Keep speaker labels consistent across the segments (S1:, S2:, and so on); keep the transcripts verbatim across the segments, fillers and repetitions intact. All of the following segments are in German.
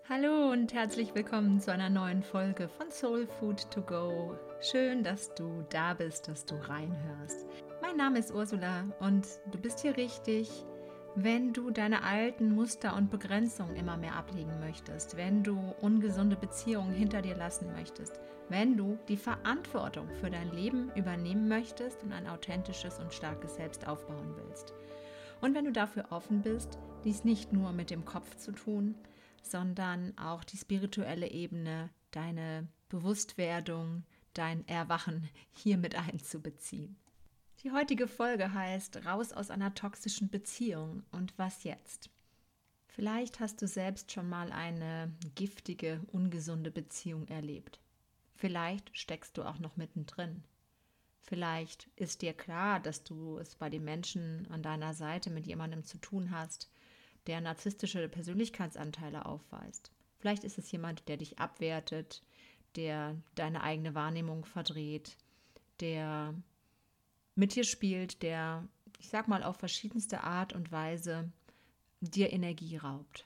S1: Hallo und herzlich willkommen zu einer neuen Folge von Soul Food to Go. Schön, dass du da bist, dass du reinhörst. Mein Name ist Ursula und du bist hier richtig, wenn du deine alten Muster und Begrenzungen immer mehr ablegen möchtest, wenn du ungesunde Beziehungen hinter dir lassen möchtest, wenn du die Verantwortung für dein Leben übernehmen möchtest und ein authentisches und starkes Selbst aufbauen willst. Und wenn du dafür offen bist, dies nicht nur mit dem Kopf zu tun, sondern auch die spirituelle Ebene, deine Bewusstwerdung, dein Erwachen hier mit einzubeziehen. Die heutige Folge heißt Raus aus einer toxischen Beziehung und was jetzt? Vielleicht hast du selbst schon mal eine giftige, ungesunde Beziehung erlebt. Vielleicht steckst du auch noch mittendrin. Vielleicht ist dir klar, dass du es bei den Menschen an deiner Seite mit jemandem zu tun hast, der narzisstische Persönlichkeitsanteile aufweist. Vielleicht ist es jemand, der dich abwertet, der deine eigene Wahrnehmung verdreht, der mit dir spielt, der, ich sag mal, auf verschiedenste Art und Weise dir Energie raubt.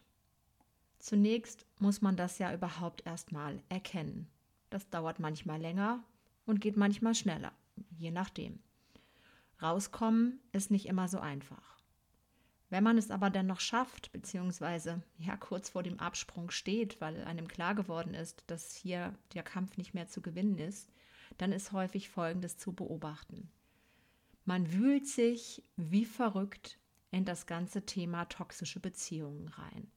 S1: Zunächst muss man das ja überhaupt erstmal erkennen. Das dauert manchmal länger und geht manchmal schneller, je nachdem. Rauskommen ist nicht immer so einfach. Wenn man es aber dann noch schafft, beziehungsweise ja kurz vor dem Absprung steht, weil einem klar geworden ist, dass hier der Kampf nicht mehr zu gewinnen ist, dann ist häufig Folgendes zu beobachten. Man wühlt sich wie verrückt in das ganze Thema toxische Beziehungen rein.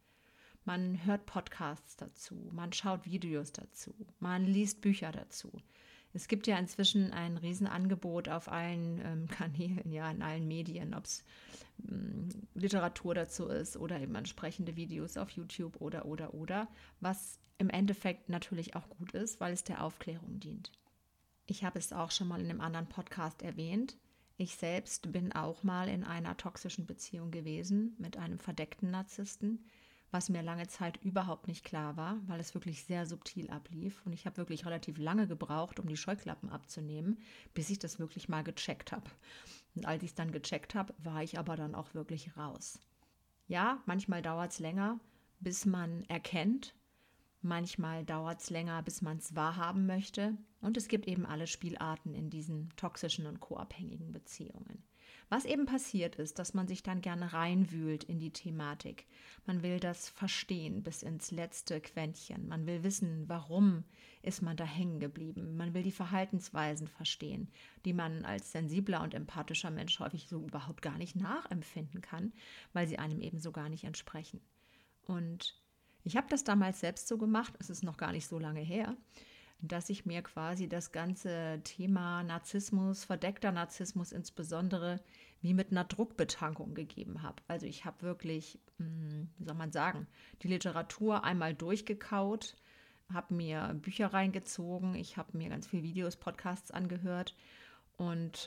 S1: Man hört Podcasts dazu, man schaut Videos dazu, man liest Bücher dazu. Es gibt ja inzwischen ein Riesenangebot auf allen ähm, Kanälen, ja, in allen Medien, ob es ähm, Literatur dazu ist oder eben entsprechende Videos auf YouTube oder, oder, oder, was im Endeffekt natürlich auch gut ist, weil es der Aufklärung dient. Ich habe es auch schon mal in einem anderen Podcast erwähnt. Ich selbst bin auch mal in einer toxischen Beziehung gewesen mit einem verdeckten Narzissten, was mir lange Zeit überhaupt nicht klar war, weil es wirklich sehr subtil ablief. Und ich habe wirklich relativ lange gebraucht, um die Scheuklappen abzunehmen, bis ich das wirklich mal gecheckt habe. Und als ich es dann gecheckt habe, war ich aber dann auch wirklich raus. Ja, manchmal dauert es länger, bis man erkennt. Manchmal dauert es länger, bis man es wahrhaben möchte. Und es gibt eben alle Spielarten in diesen toxischen und co-abhängigen Beziehungen. Was eben passiert ist, dass man sich dann gerne reinwühlt in die Thematik. Man will das verstehen bis ins letzte Quäntchen. Man will wissen, warum ist man da hängen geblieben. Man will die Verhaltensweisen verstehen, die man als sensibler und empathischer Mensch häufig so überhaupt gar nicht nachempfinden kann, weil sie einem eben so gar nicht entsprechen. Und ich habe das damals selbst so gemacht, es ist noch gar nicht so lange her, dass ich mir quasi das ganze Thema Narzissmus, verdeckter Narzissmus insbesondere, wie mit einer Druckbetankung gegeben habe. Also ich habe wirklich, wie soll man sagen, die Literatur einmal durchgekaut, habe mir Bücher reingezogen, ich habe mir ganz viele Videos, Podcasts angehört und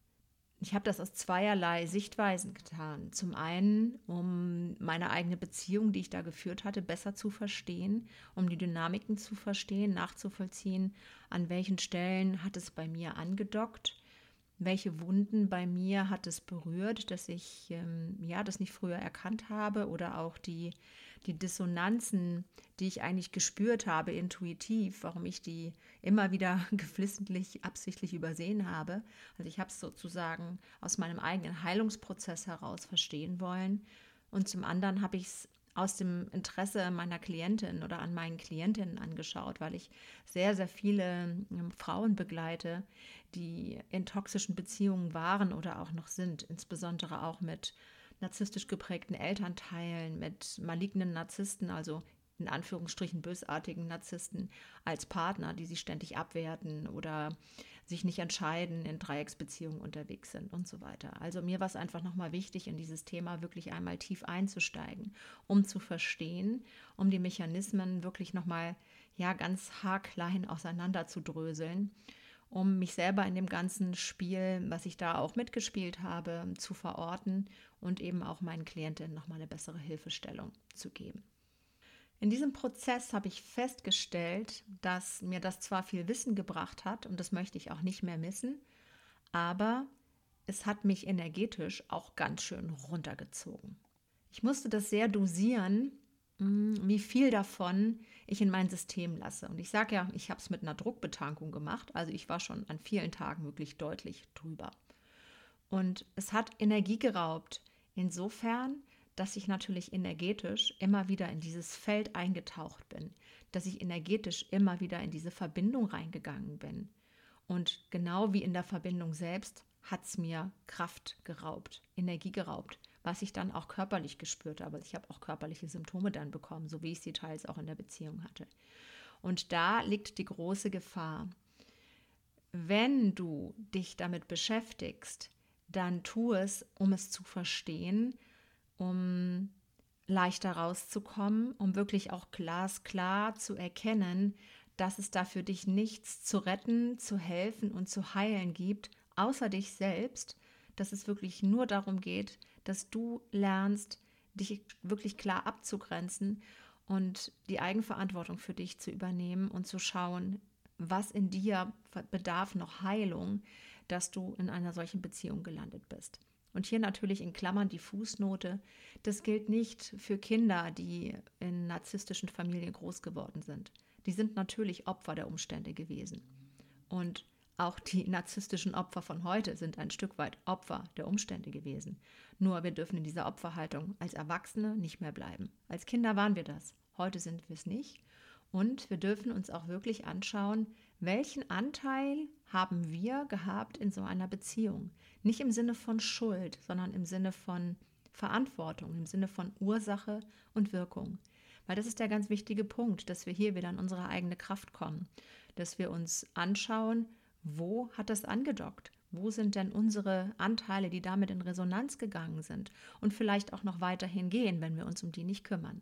S1: ich habe das aus zweierlei Sichtweisen getan. Zum einen, um meine eigene Beziehung, die ich da geführt hatte, besser zu verstehen, um die Dynamiken zu verstehen, nachzuvollziehen, an welchen Stellen hat es bei mir angedockt, welche Wunden bei mir hat es berührt, dass ich ähm, ja, das nicht früher erkannt habe oder auch die, die Dissonanzen, die ich eigentlich gespürt habe, intuitiv, warum ich die immer wieder geflissentlich, absichtlich übersehen habe. Also ich habe es sozusagen aus meinem eigenen Heilungsprozess heraus verstehen wollen. Und zum anderen habe ich es aus dem Interesse meiner Klientin oder an meinen Klientinnen angeschaut, weil ich sehr, sehr viele Frauen begleite, die in toxischen Beziehungen waren oder auch noch sind, insbesondere auch mit narzisstisch geprägten Elternteilen, mit malignen Narzissten, also in Anführungsstrichen bösartigen Narzissten als Partner, die sie ständig abwerten oder sich nicht entscheiden, in Dreiecksbeziehungen unterwegs sind und so weiter. Also mir war es einfach nochmal wichtig, in dieses Thema wirklich einmal tief einzusteigen, um zu verstehen, um die Mechanismen wirklich nochmal ja, ganz haarklein auseinander zu dröseln, um mich selber in dem ganzen Spiel, was ich da auch mitgespielt habe, zu verorten und eben auch meinen Klientinnen nochmal eine bessere Hilfestellung zu geben. In diesem Prozess habe ich festgestellt, dass mir das zwar viel Wissen gebracht hat und das möchte ich auch nicht mehr missen, aber es hat mich energetisch auch ganz schön runtergezogen. Ich musste das sehr dosieren, wie viel davon ich in mein System lasse. Und ich sage ja, ich habe es mit einer Druckbetankung gemacht. Also ich war schon an vielen Tagen wirklich deutlich drüber. Und es hat Energie geraubt. Insofern, dass ich natürlich energetisch immer wieder in dieses Feld eingetaucht bin. Dass ich energetisch immer wieder in diese Verbindung reingegangen bin. Und genau wie in der Verbindung selbst hat es mir Kraft geraubt, Energie geraubt, was ich dann auch körperlich gespürt habe. Ich habe auch körperliche Symptome dann bekommen, so wie ich sie teils auch in der Beziehung hatte. Und da liegt die große Gefahr. Wenn du dich damit beschäftigst, dann tu es, um es zu verstehen, um leichter rauszukommen, um wirklich auch glasklar zu erkennen, dass es da für dich nichts zu retten, zu helfen und zu heilen gibt, außer dich selbst, dass es wirklich nur darum geht, dass du lernst, dich wirklich klar abzugrenzen und die Eigenverantwortung für dich zu übernehmen und zu schauen, was in dir bedarf noch Heilung, dass du in einer solchen Beziehung gelandet bist. Und hier natürlich in Klammern die Fußnote, das gilt nicht für Kinder, die in narzisstischen Familien groß geworden sind. Die sind natürlich Opfer der Umstände gewesen. Und auch die narzisstischen Opfer von heute sind ein Stück weit Opfer der Umstände gewesen. Nur wir dürfen in dieser Opferhaltung als Erwachsene nicht mehr bleiben. Als Kinder waren wir das. Heute sind wir es nicht. Und wir dürfen uns auch wirklich anschauen, welchen Anteil haben wir gehabt in so einer Beziehung. Nicht im Sinne von Schuld, sondern im Sinne von Verantwortung, im Sinne von Ursache und Wirkung. Weil das ist der ganz wichtige Punkt, dass wir hier wieder in unsere eigene Kraft kommen. Dass wir uns anschauen, wo hat das angedockt? Wo sind denn unsere Anteile, die damit in Resonanz gegangen sind und vielleicht auch noch weiterhin gehen, wenn wir uns um die nicht kümmern?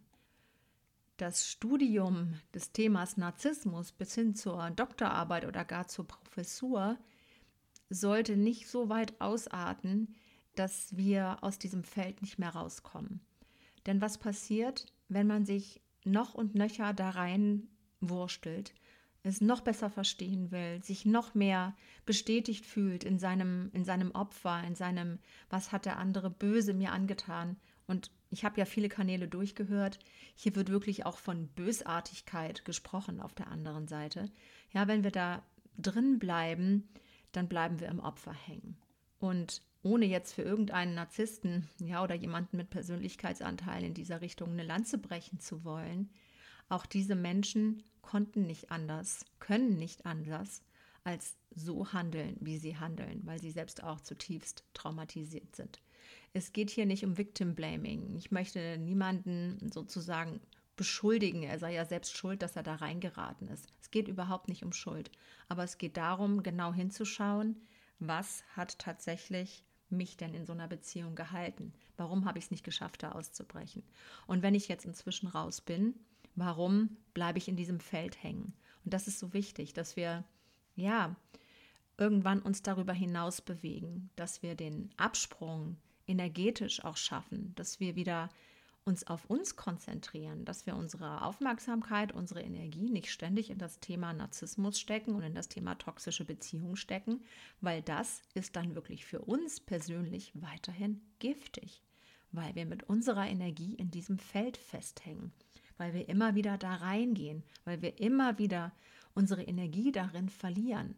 S1: Das Studium des Themas Narzissmus bis hin zur Doktorarbeit oder gar zur Professur sollte nicht so weit ausarten, dass wir aus diesem Feld nicht mehr rauskommen. Denn was passiert, wenn man sich noch und nöcher da rein wurstelt, es noch besser verstehen will, sich noch mehr bestätigt fühlt in seinem, in seinem Opfer, in seinem, was hat der andere böse mir angetan? Und ich habe ja viele Kanäle durchgehört. Hier wird wirklich auch von Bösartigkeit gesprochen auf der anderen Seite. Ja, wenn wir da drin bleiben, dann bleiben wir im Opfer hängen. Und ohne jetzt für irgendeinen Narzissten, ja, oder jemanden mit Persönlichkeitsanteilen in dieser Richtung eine Lanze brechen zu wollen, auch diese Menschen konnten nicht anders, können nicht anders, als so handeln, wie sie handeln, weil sie selbst auch zutiefst traumatisiert sind. Es geht hier nicht um Victim Blaming. Ich möchte niemanden sozusagen beschuldigen. Er sei ja selbst schuld, dass er da reingeraten ist. Es geht überhaupt nicht um Schuld. Aber es geht darum, genau hinzuschauen, was hat tatsächlich mich denn in so einer Beziehung gehalten? Warum habe ich es nicht geschafft, da auszubrechen? Und wenn ich jetzt inzwischen raus bin, warum bleibe ich in diesem Feld hängen? Und das ist so wichtig, dass wir, ja, irgendwann uns darüber hinaus bewegen, dass wir den Absprung energetisch auch schaffen, dass wir wieder uns auf uns konzentrieren, dass wir unsere Aufmerksamkeit, unsere Energie nicht ständig in das Thema Narzissmus stecken und in das Thema toxische Beziehung stecken, weil das ist dann wirklich für uns persönlich weiterhin giftig, weil wir mit unserer Energie in diesem Feld festhängen, weil wir immer wieder da reingehen, weil wir immer wieder unsere Energie darin verlieren.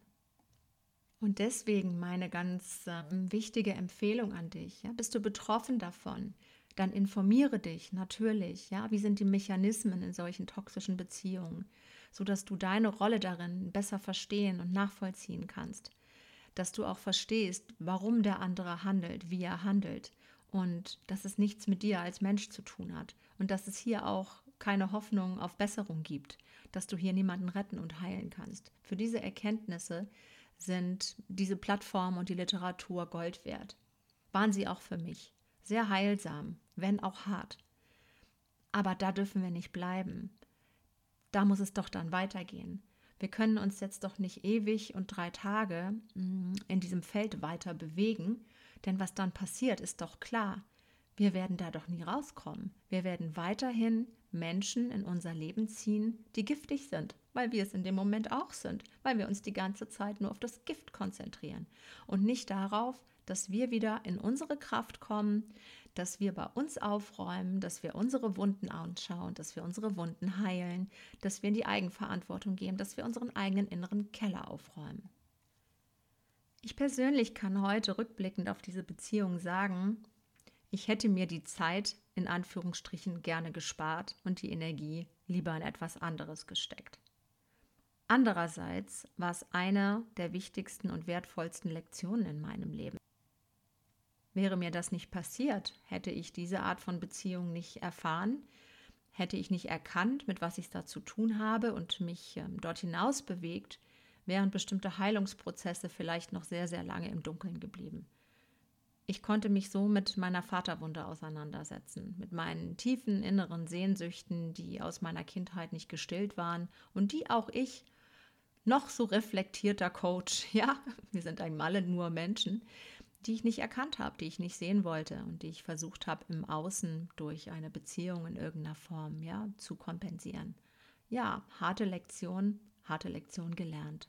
S1: Und deswegen meine ganz äh, wichtige Empfehlung an dich. Ja, bist du betroffen davon? Dann informiere dich natürlich. Ja, wie sind die Mechanismen in solchen toxischen Beziehungen, sodass du deine Rolle darin besser verstehen und nachvollziehen kannst. Dass du auch verstehst, warum der andere handelt, wie er handelt. Und dass es nichts mit dir als Mensch zu tun hat. Und dass es hier auch keine Hoffnung auf Besserung gibt. Dass du hier niemanden retten und heilen kannst. Für diese Erkenntnisse sind diese Plattformen und die Literatur Gold wert. Waren sie auch für mich. Sehr heilsam, wenn auch hart. Aber da dürfen wir nicht bleiben. Da muss es doch dann weitergehen. Wir können uns jetzt doch nicht ewig und drei Tage in diesem Feld weiter bewegen, denn was dann passiert, ist doch klar. Wir werden da doch nie rauskommen. Wir werden weiterhin Menschen in unser Leben ziehen, die giftig sind, weil wir es in dem Moment auch sind, weil wir uns die ganze Zeit nur auf das Gift konzentrieren und nicht darauf, dass wir wieder in unsere Kraft kommen, dass wir bei uns aufräumen, dass wir unsere Wunden anschauen, dass wir unsere Wunden heilen, dass wir in die Eigenverantwortung gehen, dass wir unseren eigenen inneren Keller aufräumen. Ich persönlich kann heute rückblickend auf diese Beziehung sagen, ich hätte mir die Zeit in Anführungsstrichen gerne gespart und die Energie lieber in etwas anderes gesteckt. Andererseits war es eine der wichtigsten und wertvollsten Lektionen in meinem Leben. Wäre mir das nicht passiert, hätte ich diese Art von Beziehung nicht erfahren, hätte ich nicht erkannt, mit was ich da zu tun habe und mich ähm, dort hinaus bewegt, wären bestimmte Heilungsprozesse vielleicht noch sehr, sehr lange im Dunkeln geblieben. Ich konnte mich so mit meiner Vaterwunde auseinandersetzen, mit meinen tiefen inneren Sehnsüchten, die aus meiner Kindheit nicht gestillt waren und die auch ich, noch so reflektierter Coach, ja, wir sind einmal alle nur Menschen, die ich nicht erkannt habe, die ich nicht sehen wollte und die ich versucht habe, im Außen durch eine Beziehung in irgendeiner Form, ja, zu kompensieren. Ja, harte Lektion, harte Lektion gelernt.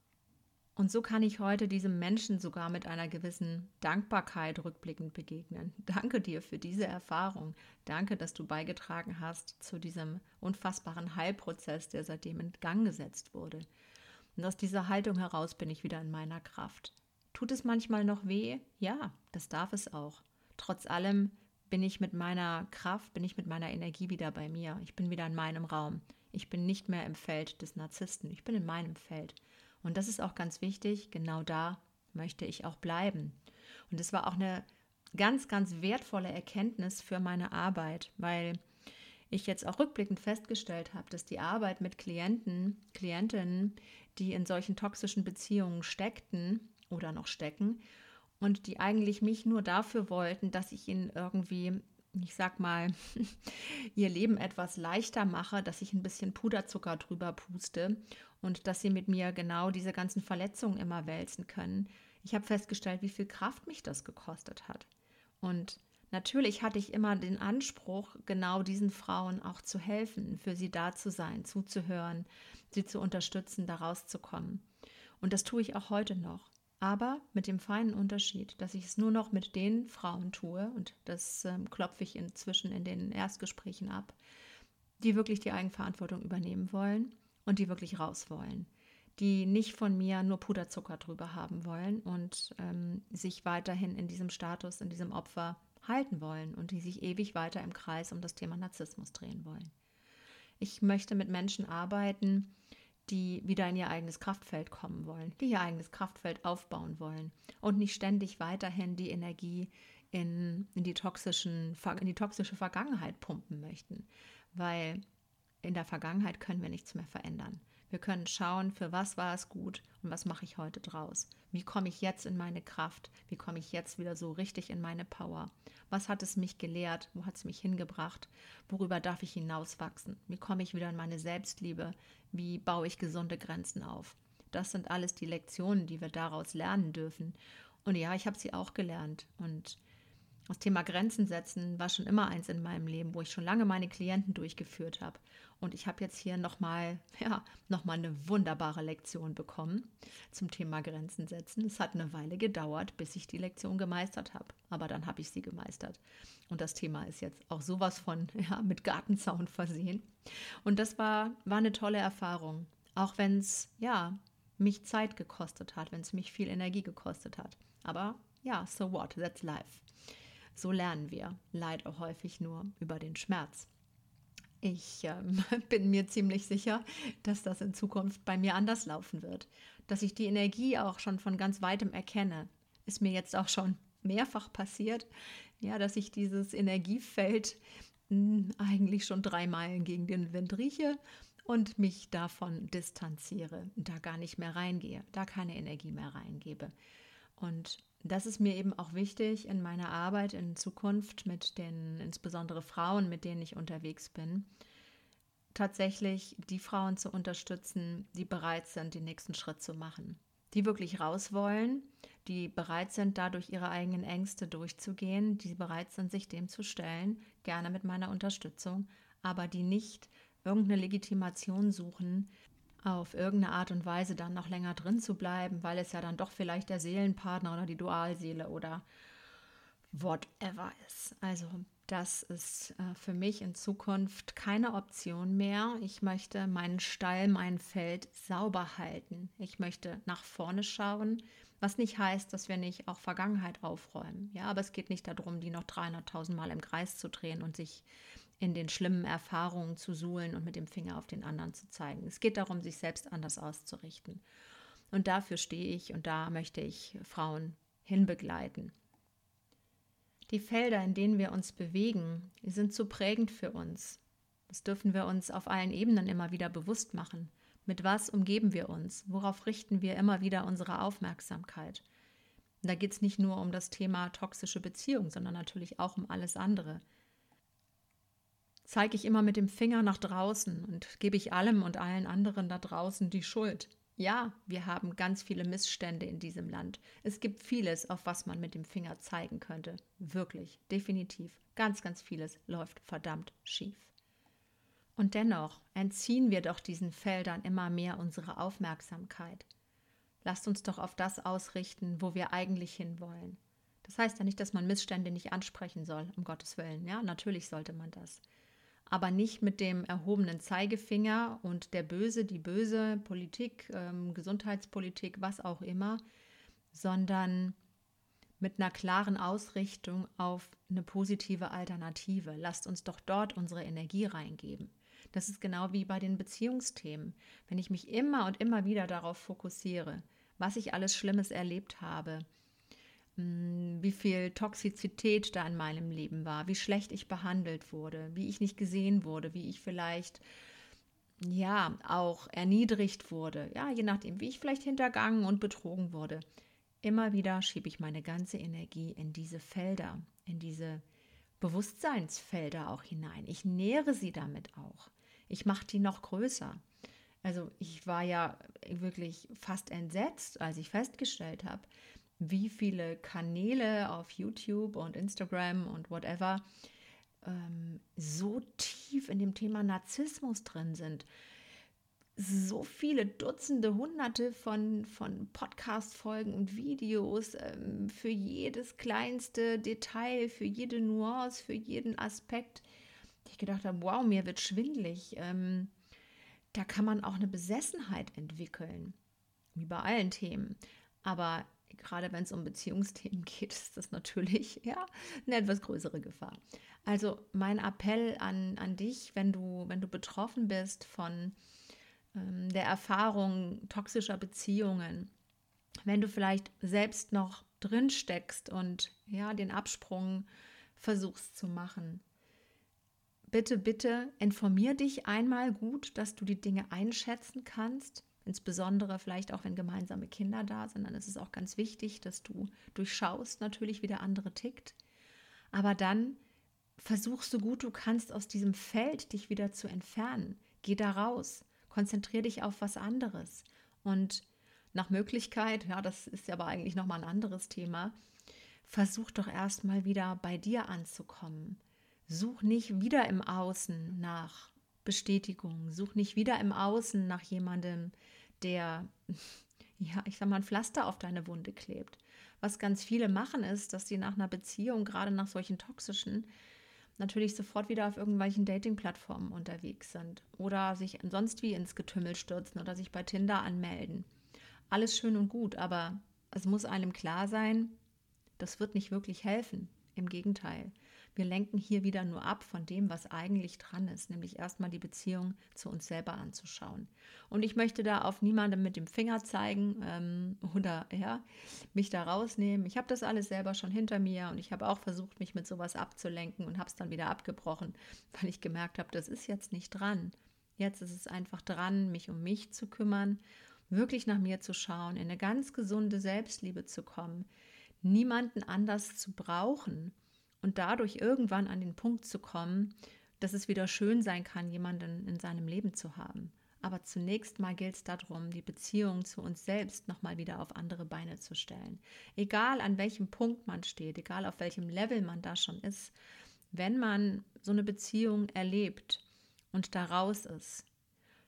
S1: Und so kann ich heute diesem Menschen sogar mit einer gewissen Dankbarkeit rückblickend begegnen. Danke dir für diese Erfahrung. Danke, dass du beigetragen hast zu diesem unfassbaren Heilprozess, der seitdem in Gang gesetzt wurde. Und aus dieser Haltung heraus bin ich wieder in meiner Kraft. Tut es manchmal noch weh? Ja, das darf es auch. Trotz allem bin ich mit meiner Kraft, bin ich mit meiner Energie wieder bei mir. Ich bin wieder in meinem Raum. Ich bin nicht mehr im Feld des Narzissten. Ich bin in meinem Feld. Und das ist auch ganz wichtig. Genau da möchte ich auch bleiben. Und es war auch eine ganz, ganz wertvolle Erkenntnis für meine Arbeit, weil ich jetzt auch rückblickend festgestellt habe, dass die Arbeit mit Klienten, Klientinnen, die in solchen toxischen Beziehungen steckten oder noch stecken und die eigentlich mich nur dafür wollten, dass ich ihnen irgendwie, ich sag mal, ihr Leben etwas leichter mache, dass ich ein bisschen Puderzucker drüber puste und dass sie mit mir genau diese ganzen Verletzungen immer wälzen können. Ich habe festgestellt, wie viel Kraft mich das gekostet hat. Und natürlich hatte ich immer den Anspruch, genau diesen Frauen auch zu helfen, für sie da zu sein, zuzuhören, sie zu unterstützen, da rauszukommen. Und das tue ich auch heute noch. Aber mit dem feinen Unterschied, dass ich es nur noch mit den Frauen tue, und das ähm, klopfe ich inzwischen in den Erstgesprächen ab, die wirklich die Eigenverantwortung übernehmen wollen und die wirklich raus wollen, die nicht von mir nur Puderzucker drüber haben wollen und ähm, sich weiterhin in diesem Status, in diesem Opfer halten wollen und die sich ewig weiter im Kreis um das Thema Narzissmus drehen wollen. Ich möchte mit Menschen arbeiten, die wieder in ihr eigenes Kraftfeld kommen wollen, die ihr eigenes Kraftfeld aufbauen wollen und nicht ständig weiterhin die Energie in, in, die, toxischen, in die toxische Vergangenheit pumpen möchten, weil in der Vergangenheit können wir nichts mehr verändern. Wir können schauen, für was war es gut und was mache ich heute draus. Wie komme ich jetzt in meine Kraft? Wie komme ich jetzt wieder so richtig in meine Power? Was hat es mich gelehrt? Wo hat es mich hingebracht? Worüber darf ich hinauswachsen? Wie komme ich wieder in meine Selbstliebe? Wie baue ich gesunde Grenzen auf? Das sind alles die Lektionen, die wir daraus lernen dürfen. Und ja, ich habe sie auch gelernt. Und das Thema Grenzen setzen war schon immer eins in meinem Leben, wo ich schon lange meine Klienten durchgeführt habe. Und ich habe jetzt hier nochmal ja, noch mal eine wunderbare Lektion bekommen zum Thema Grenzen setzen. Es hat eine Weile gedauert, bis ich die Lektion gemeistert habe. Aber dann habe ich sie gemeistert. Und das Thema ist jetzt auch sowas von ja, mit Gartenzaun versehen. Und das war, war eine tolle Erfahrung. Auch wenn es ja, mich Zeit gekostet hat, wenn es mich viel Energie gekostet hat. Aber ja, so what, that's life. So lernen wir leider häufig nur über den Schmerz. Ich ähm, bin mir ziemlich sicher, dass das in Zukunft bei mir anders laufen wird. Dass ich die Energie auch schon von ganz weitem erkenne. Ist mir jetzt auch schon mehrfach passiert, ja, dass ich dieses Energiefeld mh, eigentlich schon drei Meilen gegen den Wind rieche und mich davon distanziere, da gar nicht mehr reingehe, da keine Energie mehr reingebe. Und das ist mir eben auch wichtig in meiner Arbeit in Zukunft mit den, insbesondere Frauen, mit denen ich unterwegs bin, tatsächlich die Frauen zu unterstützen, die bereit sind, den nächsten Schritt zu machen, die wirklich raus wollen, die bereit sind, dadurch ihre eigenen Ängste durchzugehen, die bereit sind, sich dem zu stellen, gerne mit meiner Unterstützung, aber die nicht irgendeine Legitimation suchen, auf irgendeine Art und Weise dann noch länger drin zu bleiben, weil es ja dann doch vielleicht der Seelenpartner oder die Dualseele oder whatever ist. Also das ist äh, für mich in Zukunft keine Option mehr. Ich möchte meinen Stall, mein Feld sauber halten. Ich möchte nach vorne schauen, was nicht heißt, dass wir nicht auch Vergangenheit aufräumen. Ja, aber es geht nicht darum, die noch dreihunderttausend Mal im Kreis zu drehen und sich in den schlimmen Erfahrungen zu suhlen und mit dem Finger auf den anderen zu zeigen. Es geht darum, sich selbst anders auszurichten. Und dafür stehe ich und da möchte ich Frauen hinbegleiten. Die Felder, in denen wir uns bewegen, die sind so prägend für uns. Das dürfen wir uns auf allen Ebenen immer wieder bewusst machen. Mit was umgeben wir uns? Worauf richten wir immer wieder unsere Aufmerksamkeit? Und da geht es nicht nur um das Thema toxische Beziehung, sondern natürlich auch um alles andere. Zeige ich immer mit dem Finger nach draußen und gebe ich allem und allen anderen da draußen die Schuld? Ja, wir haben ganz viele Missstände in diesem Land. Es gibt vieles, auf was man mit dem Finger zeigen könnte. Wirklich, definitiv. Ganz, ganz vieles läuft verdammt schief. Und dennoch entziehen wir doch diesen Feldern immer mehr unsere Aufmerksamkeit. Lasst uns doch auf das ausrichten, wo wir eigentlich hinwollen. Das heißt ja nicht, dass man Missstände nicht ansprechen soll, um Gottes Willen. Ja, natürlich sollte man das. Aber nicht mit dem erhobenen Zeigefinger und der Böse, die böse Politik, ähm, Gesundheitspolitik, was auch immer, sondern mit einer klaren Ausrichtung auf eine positive Alternative. Lasst uns doch dort unsere Energie reingeben. Das ist genau wie bei den Beziehungsthemen. Wenn ich mich immer und immer wieder darauf fokussiere, was ich alles Schlimmes erlebt habe, wie viel Toxizität da in meinem Leben war, wie schlecht ich behandelt wurde, wie ich nicht gesehen wurde, wie ich vielleicht ja auch erniedrigt wurde, ja, je nachdem, wie ich vielleicht hintergangen und betrogen wurde. Immer wieder schiebe ich meine ganze Energie in diese Felder, in diese Bewusstseinsfelder auch hinein. Ich nähere sie damit auch. Ich mache die noch größer. Also ich war ja wirklich fast entsetzt, als ich festgestellt habe, wie viele Kanäle auf YouTube und Instagram und whatever ähm, so tief in dem Thema Narzissmus drin sind. So viele Dutzende, Hunderte von, von Podcast-Folgen und Videos ähm, für jedes kleinste Detail, für jede Nuance, für jeden Aspekt. Ich gedacht habe, wow, mir wird schwindelig. Ähm, da kann man auch eine Besessenheit entwickeln, wie bei allen Themen. Aber gerade wenn es um Beziehungsthemen geht, ist das natürlich ja, eine etwas größere Gefahr. Also mein Appell an, an dich, wenn du, wenn du betroffen bist von ähm, der Erfahrung toxischer Beziehungen, wenn du vielleicht selbst noch drin steckst und ja, den Absprung versuchst zu machen, bitte, bitte informier dich einmal gut, dass du die Dinge einschätzen kannst. Insbesondere vielleicht auch, wenn gemeinsame Kinder da sind, dann ist es auch ganz wichtig, dass du durchschaust natürlich, wie der andere tickt. Aber dann versuch so gut du kannst, aus diesem Feld dich wieder zu entfernen. Geh da raus, konzentrier dich auf was anderes. Und nach Möglichkeit, ja, das ist ja aber eigentlich nochmal ein anderes Thema, versuch doch erstmal wieder bei dir anzukommen. Such nicht wieder im Außen nach Bestätigung, such nicht wieder im Außen nach jemandem, der, ja, ich sag mal, ein Pflaster auf deine Wunde klebt. Was ganz viele machen ist, dass sie nach einer Beziehung, gerade nach solchen toxischen, natürlich sofort wieder auf irgendwelchen Dating-Plattformen unterwegs sind oder sich sonst wie ins Getümmel stürzen oder sich bei Tinder anmelden. Alles schön und gut, aber es muss einem klar sein, das wird nicht wirklich helfen. Im Gegenteil. Wir lenken hier wieder nur ab von dem, was eigentlich dran ist, nämlich erstmal die Beziehung zu uns selber anzuschauen. Und ich möchte da auf niemandem mit dem Finger zeigen ähm, oder ja, mich da rausnehmen. Ich habe das alles selber schon hinter mir und ich habe auch versucht, mich mit sowas abzulenken und habe es dann wieder abgebrochen, weil ich gemerkt habe, das ist jetzt nicht dran. Jetzt ist es einfach dran, mich um mich zu kümmern, wirklich nach mir zu schauen, in eine ganz gesunde Selbstliebe zu kommen, niemanden anders zu brauchen und dadurch irgendwann an den Punkt zu kommen, dass es wieder schön sein kann, jemanden in seinem Leben zu haben. Aber zunächst mal gilt es darum, die Beziehung zu uns selbst nochmal wieder auf andere Beine zu stellen. Egal an welchem Punkt man steht, egal auf welchem Level man da schon ist, wenn man so eine Beziehung erlebt und da raus ist,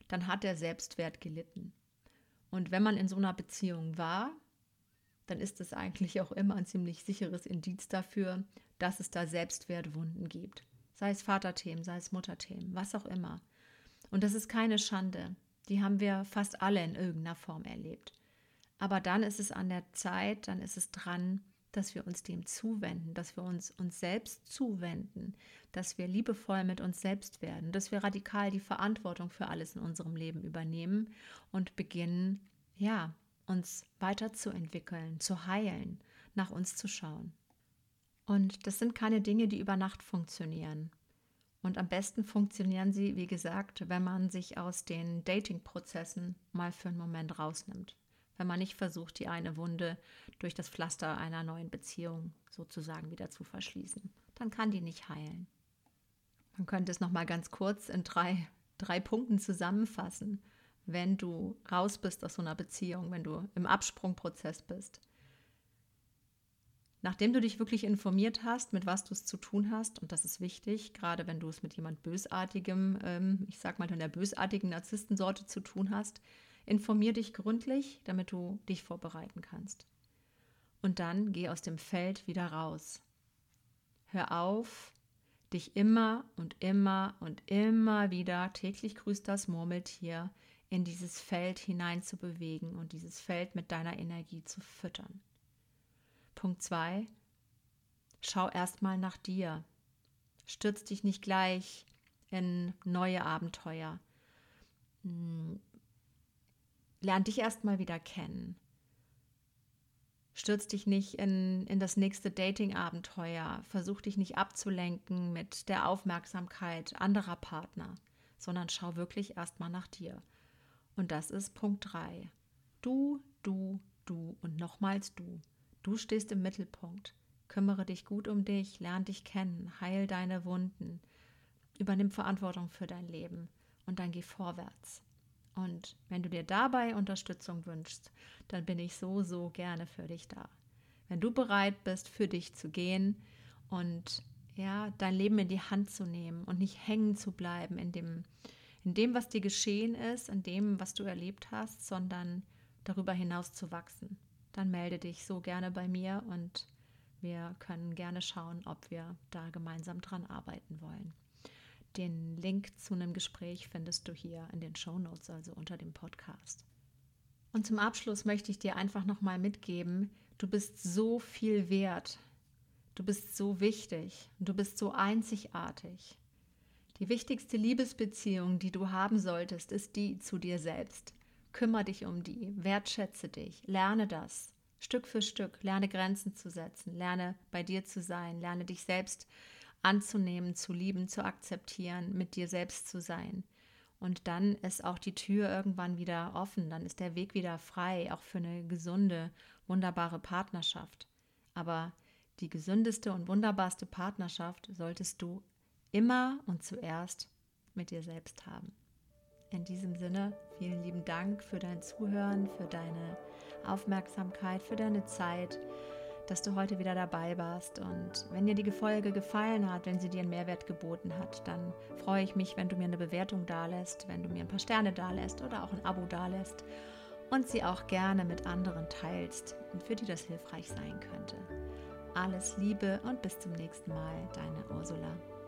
S1: dann hat der Selbstwert gelitten. Und wenn man in so einer Beziehung war, dann ist es eigentlich auch immer ein ziemlich sicheres Indiz dafür, dass es da Selbstwertwunden gibt. Sei es Vaterthemen, sei es Mutterthemen, was auch immer. Und das ist keine Schande. Die haben wir fast alle in irgendeiner Form erlebt. Aber dann ist es an der Zeit, dann ist es dran, dass wir uns dem zuwenden, dass wir uns uns selbst zuwenden, dass wir liebevoll mit uns selbst werden, dass wir radikal die Verantwortung für alles in unserem Leben übernehmen und beginnen, ja, uns weiterzuentwickeln, zu heilen, nach uns zu schauen. Und das sind keine Dinge, die über Nacht funktionieren. Und am besten funktionieren sie, wie gesagt, wenn man sich aus den Dating-Prozessen mal für einen Moment rausnimmt. Wenn man nicht versucht, die eine Wunde durch das Pflaster einer neuen Beziehung sozusagen wieder zu verschließen. Dann kann die nicht heilen. Man könnte es nochmal ganz kurz in drei, drei Punkten zusammenfassen. Wenn du raus bist aus so einer Beziehung, wenn du im Absprungprozess bist, nachdem du dich wirklich informiert hast, mit was du es zu tun hast, und das ist wichtig, gerade wenn du es mit jemand Bösartigem, ähm, ich sag mal in der bösartigen Narzisstensorte zu tun hast, informier dich gründlich, damit du dich vorbereiten kannst. Und dann geh aus dem Feld wieder raus. Hör auf, dich immer und immer und immer wieder, täglich grüßt das Murmeltier, in dieses Feld hinein zu bewegen und dieses Feld mit deiner Energie zu füttern. Punkt zwei. Schau erstmal nach dir. Stürz dich nicht gleich in neue Abenteuer. Lern dich erstmal wieder kennen. Stürz dich nicht in, in das nächste Dating-Abenteuer. Versuch dich nicht abzulenken mit der Aufmerksamkeit anderer Partner, sondern schau wirklich erstmal nach dir. Und das ist Punkt drei. Du, du, du und nochmals du. Du stehst im Mittelpunkt. Kümmere dich gut um dich, lern dich kennen, heil deine Wunden, übernimm Verantwortung für dein Leben und dann geh vorwärts. Und wenn du dir dabei Unterstützung wünschst, dann bin ich so, so gerne für dich da. Wenn du bereit bist, für dich zu gehen und ja, dein Leben in die Hand zu nehmen und nicht hängen zu bleiben in dem, in dem, was dir geschehen ist, in dem, was du erlebt hast, sondern darüber hinaus zu wachsen, dann melde dich so gerne bei mir und wir können gerne schauen, ob wir da gemeinsam dran arbeiten wollen. Den Link zu einem Gespräch findest du hier in den Shownotes, also unter dem Podcast. Und zum Abschluss möchte ich dir einfach nochmal mitgeben, du bist so viel wert, du bist so wichtig, du bist so einzigartig. Die wichtigste Liebesbeziehung, die du haben solltest, ist die zu dir selbst. Kümmere dich um die, wertschätze dich, lerne das. Stück für Stück, lerne Grenzen zu setzen, lerne bei dir zu sein, lerne dich selbst anzunehmen, zu lieben, zu akzeptieren, mit dir selbst zu sein. Und dann ist auch die Tür irgendwann wieder offen, dann ist der Weg wieder frei, auch für eine gesunde, wunderbare Partnerschaft. Aber die gesündeste und wunderbarste Partnerschaft solltest du immer und zuerst mit dir selbst haben. In diesem Sinne, vielen lieben Dank für dein Zuhören, für deine Aufmerksamkeit, für deine Zeit, dass du heute wieder dabei warst. Und wenn dir die Folge gefallen hat, wenn sie dir einen Mehrwert geboten hat, dann freue ich mich, wenn du mir eine Bewertung dalässt, wenn du mir ein paar Sterne dalässt oder auch ein Abo dalässt und sie auch gerne mit anderen teilst, für die das hilfreich sein könnte. Alles Liebe und bis zum nächsten Mal, deine Ursula.